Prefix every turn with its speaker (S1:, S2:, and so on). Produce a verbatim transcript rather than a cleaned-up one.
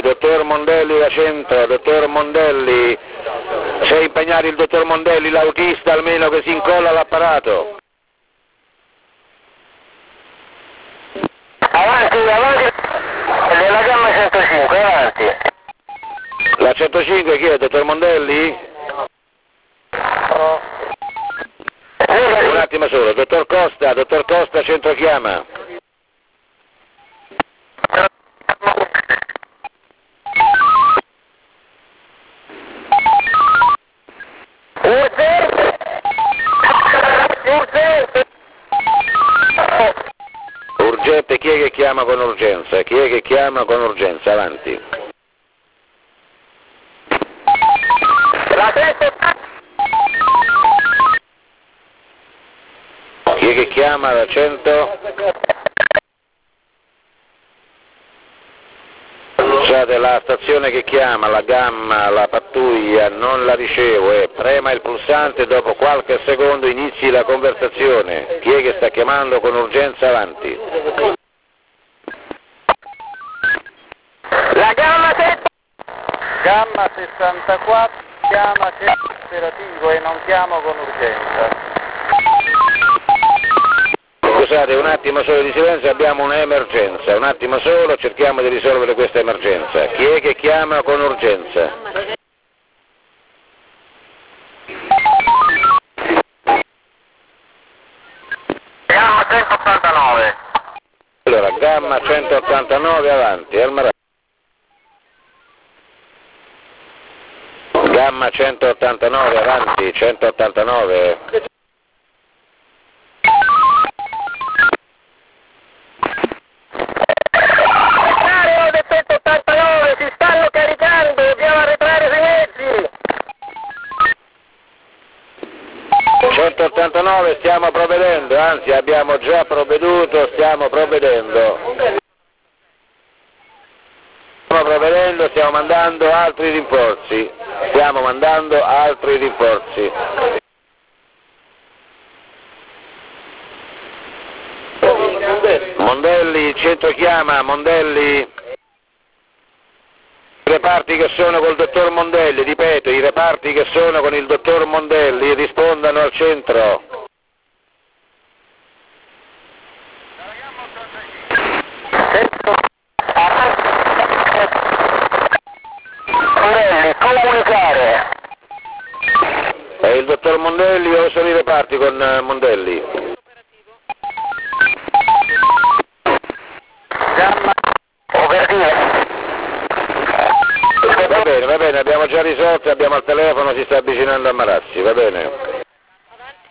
S1: dottor Mondelli da centro, dottor Mondelli, se è impegnato il dottor Mondelli, l'autista almeno che si incolla all'apparato.
S2: Avanti, avanti, nella gamma centocinque, avanti.
S1: La centocinque chi è, dottor Mondelli?
S2: No.
S1: Un attimo solo, dottor Costa, dottor Costa, centro chiama.
S2: Urgente! Urgente!
S1: Urgente, chi è che chiama con urgenza? Chi è che chiama con urgenza? Avanti.
S2: La testa...
S1: Chi è che chiama da cento? Scusate, la stazione che chiama, la gamma, la pattuglia, non la ricevo, eh. Prema il pulsante e dopo qualche secondo inizi la conversazione. Chi è che sta chiamando con urgenza? Avanti.
S2: La gamma sette...
S3: Gamma sessantaquattro, chiama centro operativo e non chiamo con urgenza.
S1: Scusate, un attimo solo di silenzio, abbiamo un'emergenza, un attimo solo, cerchiamo di risolvere questa emergenza. Chi è che chiama con urgenza?
S2: Gamma centottantanove.
S1: Allora, gamma centottantanove avanti, Almara. Gamma centottantanove avanti, centottantanove.
S2: centottantanove, si stanno caricando, dobbiamo arretrare sui mezzi.
S1: centottantanove stiamo provvedendo, anzi abbiamo già provveduto, stiamo provvedendo. Stiamo provvedendo, stiamo mandando altri rinforzi. Stiamo mandando altri rinforzi. Mondelli, il centro chiama, Mondelli. I reparti che sono col dottor Mondelli, ripeto, i reparti che sono con il dottor Mondelli rispondano al centro.
S2: Mondelli, comunicare.
S1: È il dottor Mondelli o sono i reparti con Mondelli?
S3: Gamma
S2: Operativa.
S1: Va bene, va bene, abbiamo già risolto, abbiamo al telefono, si sta avvicinando a Marazzi, va bene.